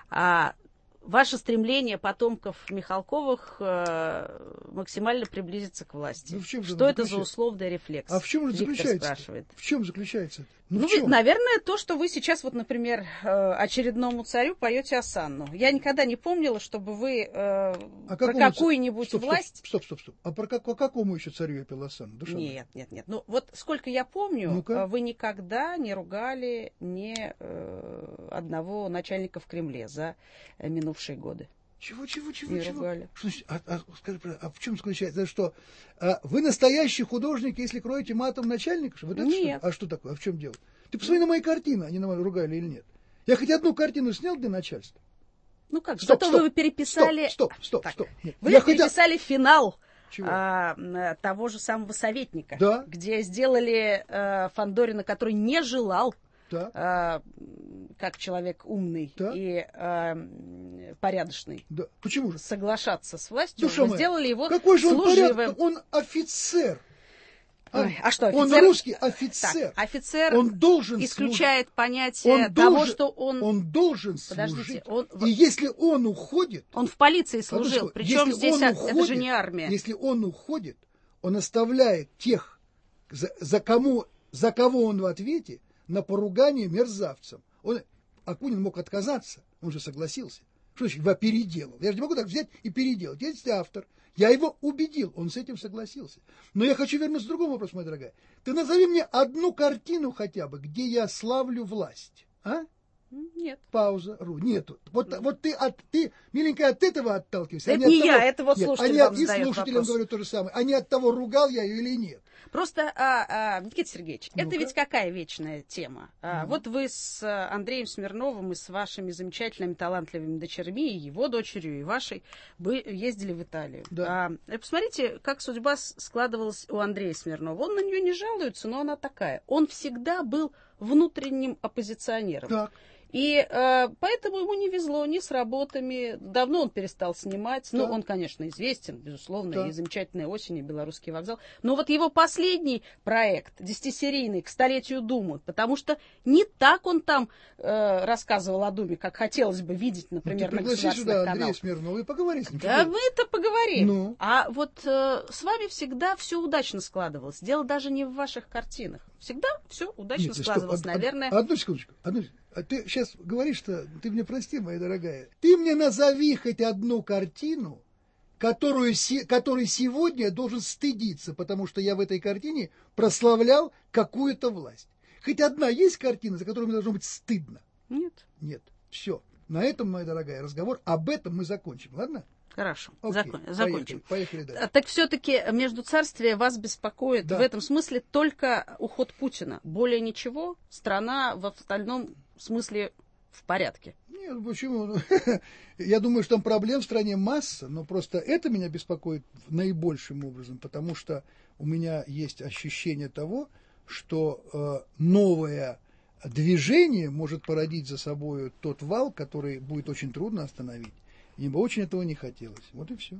ваше стремление потомков Михалковых максимально приблизиться к власти. Ну, что это за условный рефлекс? А в чем же заключается? Спрашивает. В чем заключается это? Наверное, то, что вы сейчас, вот, например, очередному царю поете осанну. Я никогда не помнила, чтобы вы про какую-нибудь власть... Стоп. А по какому еще царю я пел осанну? Нет. Ну, вот сколько я помню, вы никогда не ругали ни одного начальника в Кремле за минувшие годы. Чего? Скажи, скажи, в чем заключается? Что вы настоящий художник, если кроете матом начальника? Вот это нет. Что? А что такое? А в чем дело? Ты посмотри на мои картины, они на меня ругали или нет. Я хоть одну картину снял для начальства? Ну как же, зато вы переписали... Стоп. Нет. Вы переписали финал того же самого «Советника», да? где сделали Фандорина, который не желал, да. Как человек умный, да, и порядочный, да. Почему же? Соглашаться с властью, вы сделали его какой же он служивым. Порядок? Он офицер. А что, офицер? Он русский офицер. Так, офицер он должен исключает служить. понятие того, что он... Он должен служить. И если он уходит... Он в полиции служил, причем здесь уходит, это же не армия. Если он уходит, он оставляет тех, за кого он в ответе, на поругание мерзавцам. Акунин мог отказаться, он же согласился. Что значит, его переделал? Я же не могу так взять и переделать. Есть автор. Я его убедил, он с этим согласился. Но я хочу вернуться к другому вопросу, моя дорогая. Ты назови мне одну картину хотя бы, где я славлю власть. А? Нет. Пауза. Нету. Вот ты, миленькая, от этого отталкиваешься. Это не я, это вот слушатель вам задает вопрос. И слушателям говорю то же самое. А не от того, ругал я ее или нет. Просто, Никита Сергеевич, это ведь какая вечная тема? Вот вы с Андреем Смирновым и с вашими замечательными, талантливыми дочерьми, и его дочерью, и вашей, вы ездили в Италию. Да. Посмотрите, как судьба складывалась у Андрея Смирнова. Он на нее не жалуется, но она такая. Он всегда был внутренним оппозиционером. Так. И поэтому ему не везло ни с работами. Давно он перестал снимать. Да. Ну, он, конечно, известен, безусловно, да. И «Замечательная осень», и «Белорусский вокзал». Но вот его последний проект, 10-серийный, к столетию Думы, потому что не так он там рассказывал о Думе, как хотелось бы видеть, например, на государственных каналах. Пригласи сюда Андрея Смирнова и поговори с ним. Да, мы-то поговорим. А вот с вами всегда все удачно складывалось. Дело даже не в ваших картинах. Всегда все удачно складывалось, наверное. Одну секундочку. Ты сейчас говоришь, что... Ты мне прости, моя дорогая. Ты мне назови хоть одну картину, которой сегодня я должен стыдиться, потому что я в этой картине прославлял какую-то власть. Хоть одна есть картина, за которую мне должно быть стыдно? Нет. Все. На этом, моя дорогая, разговор об этом мы закончим. Ладно? Хорошо, окей, закончим. Поехали дальше. Так все-таки междуцарствие вас беспокоит в этом смысле только уход Путина. Более ничего? Страна в остальном смысле в порядке? Нет, почему? Я думаю, что там проблем в стране масса, но просто это меня беспокоит наибольшим образом, потому что у меня есть ощущение того, что новое движение может породить за собой тот вал, который будет очень трудно остановить. Мне бы очень этого не хотелось. Вот и все.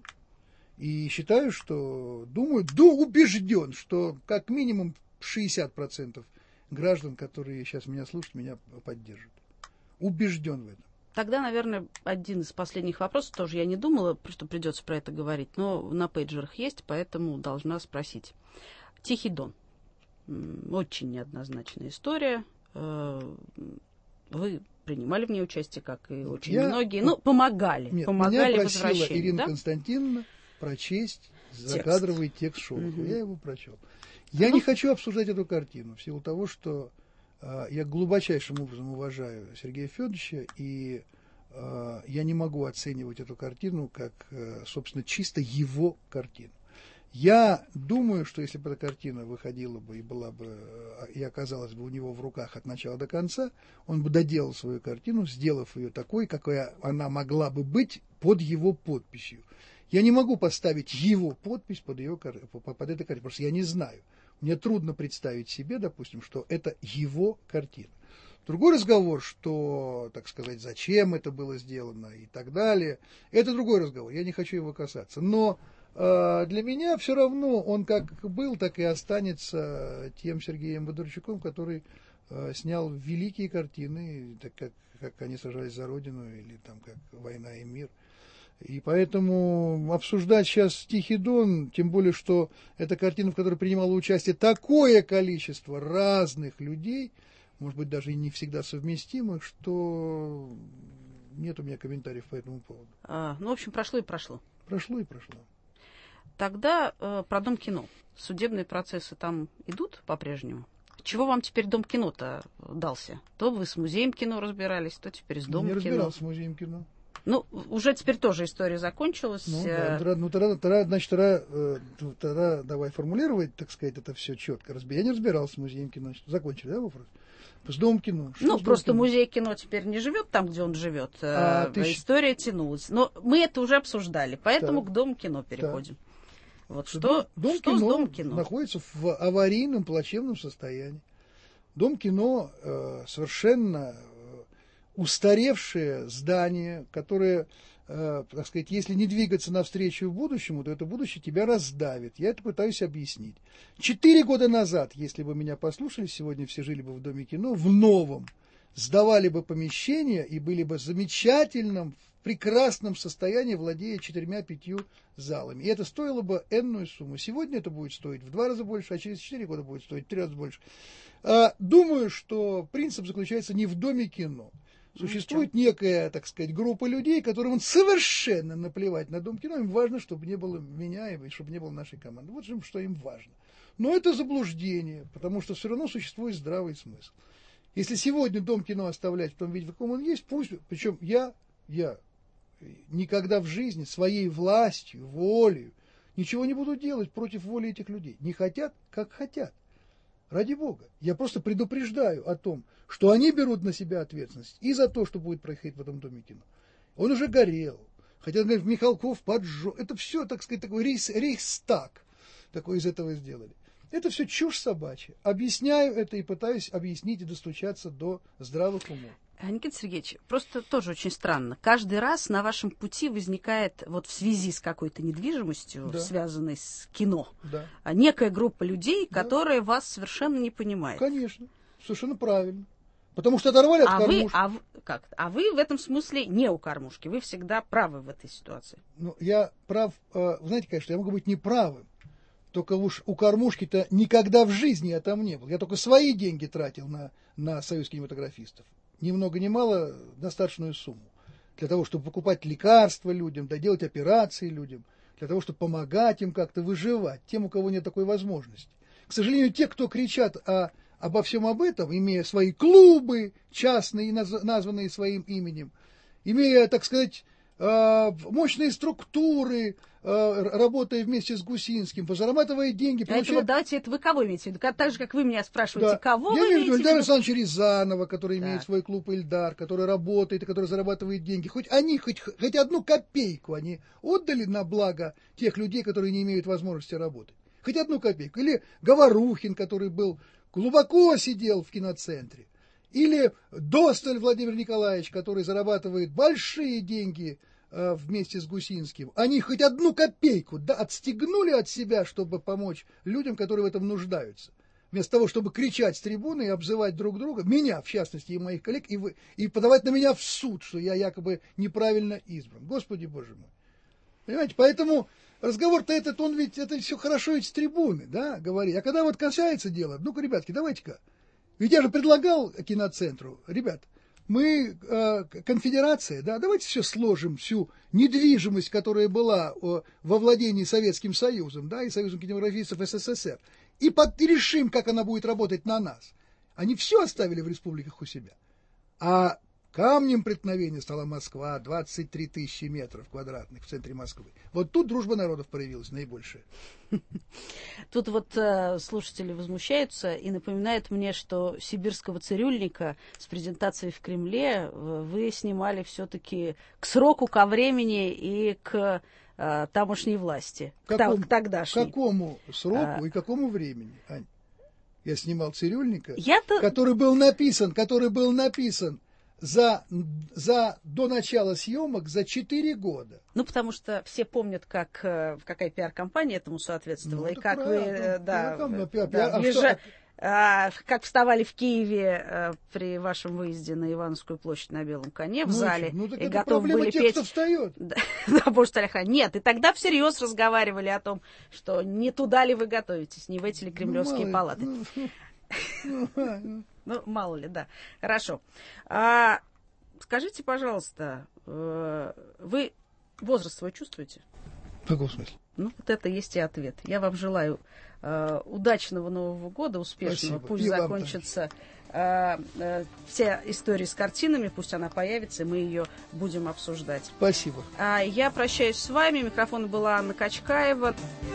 И считаю, что, убежден, что как минимум 60% граждан, которые сейчас меня слушают, меня поддержат. Убежден в этом. Тогда, наверное, один из последних вопросов, тоже я не думала, что придется про это говорить, но на пейджерах есть, поэтому должна спросить. Тихий Дон. Очень неоднозначная история. Вы принимали в ней участие, как и очень многие. Ну, помогали. Нет, помогали меня просила возвращению. Ирина да? Константиновна прочесть закадровый текст Шолохова. Я его прочел. Я Ну, не хочу обсуждать эту картину в силу того, что я глубочайшим образом уважаю Сергея Федоровича, и я не могу оценивать эту картину как, собственно, чисто его картину. Я думаю, что если бы эта картина выходила бы и была бы, и оказалась бы у него в руках от начала до конца, он бы доделал свою картину, сделав ее такой, какой она могла бы быть под его подписью. Я не могу поставить его подпись под этой картиной, потому что я не знаю. Мне трудно представить себе, допустим, что это его картина. Другой разговор, что, так сказать, зачем это было сделано и так далее, это другой разговор, я не хочу его касаться. Но для меня все равно он как был, так и останется тем Сергеем Бондарчуком, который снял великие картины, так как «Они сражались за Родину» или там как «Война и мир». И поэтому обсуждать сейчас «Тихий Дон», тем более, что это картина, в которой принимало участие такое количество разных людей, может быть, даже и не всегда совместимых, что нет у меня комментариев по этому поводу. Ну, в общем, прошло и прошло. Прошло и прошло. Тогда про Дом кино. Судебные процессы там идут по-прежнему? Чего вам теперь Дом кино-то дался? То вы с Музеем кино разбирались, то теперь с Домом кино. Не разбирался с Музеем кино. Ну, уже теперь тоже история закончилась. Тогда давай формулировать, так сказать, это все четко. Я не разбирался с Музеем кино. Закончили, да, вопрос? С Домом кино. Просто Музей кино теперь не живет там, где он живет. История тянулась. Но мы это уже обсуждали, поэтому к Дому кино переходим. Вот что с Домом кино находится в аварийном, плачевном состоянии. Дом кино совершенно устаревшее здание, которое, так сказать, если не двигаться навстречу будущему, то это будущее тебя раздавит. Я это пытаюсь объяснить. 4 года назад, если бы меня послушали, сегодня все жили бы в Доме кино, в новом, сдавали бы помещение и были бы в замечательном, прекрасном состоянии, владея 4-5 залами. И это стоило бы энную сумму. Сегодня это будет стоить в 2 раза больше, а через 4 года будет стоить в 3 раза больше. Думаю, что принцип заключается не в Доме кино. Существует некая, так сказать, группа людей, которым совершенно наплевать на Дом кино. Им важно, чтобы не было меня и чтобы не было нашей команды. Вот что им важно. Но это заблуждение, потому что все равно существует здравый смысл. Если сегодня Дом кино оставлять в том виде, в каком он есть, пусть, причем я никогда в жизни своей властью, волею ничего не буду делать против воли этих людей. Не хотят, как хотят. Ради Бога. Я просто предупреждаю о том, что они берут на себя ответственность и за то, что будет происходить в этом Доме кино. Он уже горел. Хотя, говорит, Михалков поджег. Это все, так сказать, такой рейхстаг такой из этого сделали. Это все чушь собачья. Объясняю это и пытаюсь объяснить и достучаться до здравых умов. Никита Сергеевич, просто тоже очень странно. Каждый раз на вашем пути возникает вот в связи с какой-то недвижимостью, связанной с кино, некая группа людей, которая вас совершенно не понимает. Конечно, совершенно правильно. Потому что оторвали от кормушки. Вы в этом смысле не у кормушки. Вы всегда правы в этой ситуации. Ну, я прав, знаете, конечно, я могу быть неправым. Только уж у кормушки-то никогда в жизни я там не был. Я только свои деньги тратил на союз кинематографистов. Ни много ни мало достаточную сумму. Для того, чтобы покупать лекарства людям, делать операции людям. Для того, чтобы помогать им как-то выживать. Тем, у кого нет такой возможности. К сожалению, те, кто кричат обо всем об этом, имея свои клубы частные, названные своим именем, имея, так сказать, мощные структуры, работая вместе с Гусинским, зарабатывая деньги. Давайте, это вы кого имеете в виду? Так же, как вы меня спрашиваете, кого я вы имеете в виду? Ильдара Александровича Рязанова, который имеет свой клуб «Ильдар», который работает и который зарабатывает деньги. Хоть одну копейку они отдали на благо тех людей, которые не имеют возможности работать. Хоть одну копейку. Или Говорухин, который глубоко сидел в киноцентре. Или Досталь Владимир Николаевич, который зарабатывает большие деньги вместе с Гусинским. Они хоть одну копейку отстегнули от себя, чтобы помочь людям, которые в этом нуждаются. вместо того, чтобы кричать с трибуны и обзывать друг друга, меня, в частности, и моих коллег, и подавать на меня в суд, что я якобы неправильно избран. Господи Боже мой. Понимаете, поэтому разговор-то этот, он ведь, это все хорошо ведь с трибуны, да, говорит. А когда вот касается дела, ну-ка, ребятки, давайте-ка. Ведь я же предлагал киноцентру, ребят, мы, конфедерация, да, давайте все сложим, всю недвижимость, которая была во владении Советским Союзом, да, и Союзом кинематографистов СССР, и решим, как она будет работать на нас. Они все оставили в республиках у себя. А камнем преткновения стала Москва, 23 тысячи метров квадратных в центре Москвы. Вот тут дружба народов проявилась наибольшая. Тут вот слушатели возмущаются и напоминают мне, что «Сибирского цирюльника» с презентацией в Кремле вы снимали все-таки к сроку, ко времени и к тамошней власти, к тогдашней. К какому сроку и какому времени, Ань? Я снимал «Цирюльника», который был написан до начала съемок за 4 года. Ну, потому что все помнят, какая пиар-компания этому соответствовала, и как как вставали в Киеве при вашем выезде на Ивановскую площадь на Белом коне в зале, так и это готовы были тех, петь. Кто встает. Да, боже, нет, и тогда всерьез разговаривали о том, что не туда ли вы готовитесь, не в эти ли кремлевские палаты. Ну, мало ли, да. Хорошо. Скажите, пожалуйста, вы возраст свой чувствуете? В каком смысле? Ну, вот это есть и ответ. Я вам желаю удачного Нового года, успешного. Спасибо. Пусть закончится вся история с картинами, пусть она появится, и мы ее будем обсуждать. Спасибо. Я прощаюсь с вами. Микрофон была Анна Качкаева.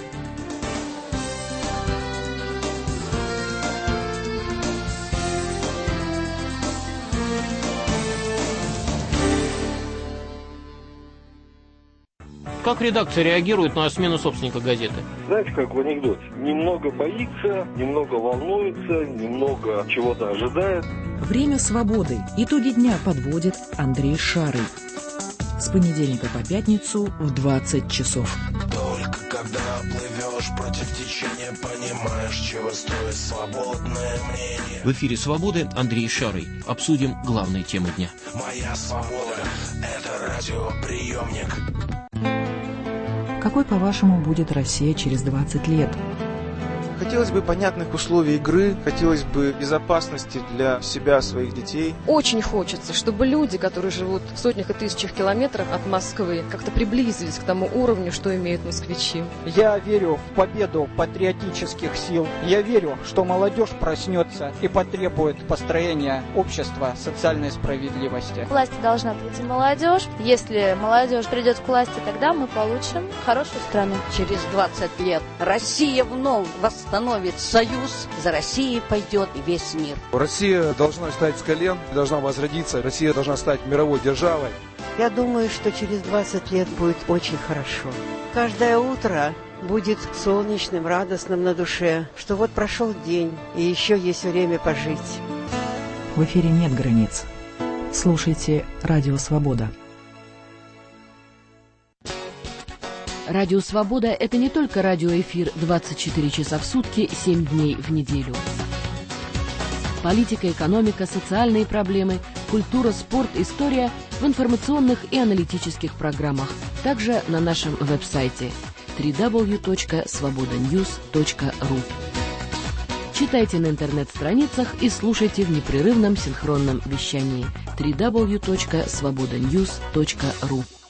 Как редакция реагирует на смену собственника газеты? Знаете, как в анекдоте. Немного боится, немного волнуется, немного чего-то ожидает. Время свободы. Итоги дня подводит Андрей Шарый. С понедельника по пятницу в 20 часов. Только когда плывешь против течения, понимаешь, чего стоит свободное мнение. В эфире «Свободы» Андрей Шарый. Обсудим главные темы дня. Моя свобода – это радиоприемник. Какой, по-вашему, будет Россия через 20 лет? Хотелось бы понятных условий игры, хотелось бы безопасности для себя, своих детей. Очень хочется, чтобы люди, которые живут в сотнях и тысячах километрах от Москвы, как-то приблизились к тому уровню, что имеют москвичи. Я верю в победу патриотических сил. Я верю, что молодежь проснется и потребует построения общества социальной справедливости. Власть должна прийти молодежь. Если молодежь придет к власти, тогда мы получим хорошую страну. Через 20 лет Россия вновь восстановит союз, за Россией пойдет и весь мир. Россия должна встать с колен, должна возродиться, Россия должна стать мировой державой. Я думаю, что через 20 лет будет очень хорошо. Каждое утро будет солнечным, радостным на душе, что вот прошел день, и еще есть время пожить. В эфире нет границ. Слушайте «Радио Свобода». Радио «Свобода» — это не только радиоэфир 24 часа в сутки, 7 дней в неделю. Политика, экономика, социальные проблемы, культура, спорт, история в информационных и аналитических программах. Также на нашем веб-сайте www.svobodanews.ru. Читайте на интернет-страницах и слушайте в непрерывном синхронном вещании www.svobodanews.ru.